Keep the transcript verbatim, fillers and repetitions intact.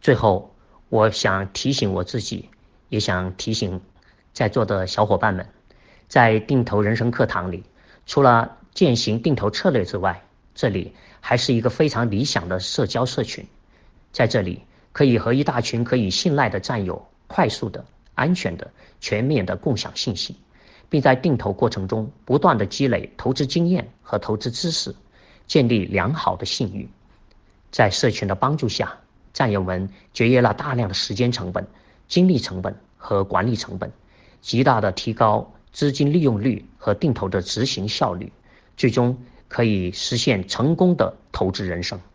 最后，我想提醒我自己，也想提醒在座的小伙伴们，在定投人生课堂里，除了践行定投策略之外，这里还是一个非常理想的社交社群。在这里，可以和一大群可以信赖的战友快速的、安全的、全面的共享信息，并在定投过程中不断的积累投资经验和投资知识，建立良好的信誉。在社群的帮助下，战友们节约了大量的时间成本、精力成本和管理成本，极大的提高资金利用率和定投的执行效率，最终可以实现成功的投资人生。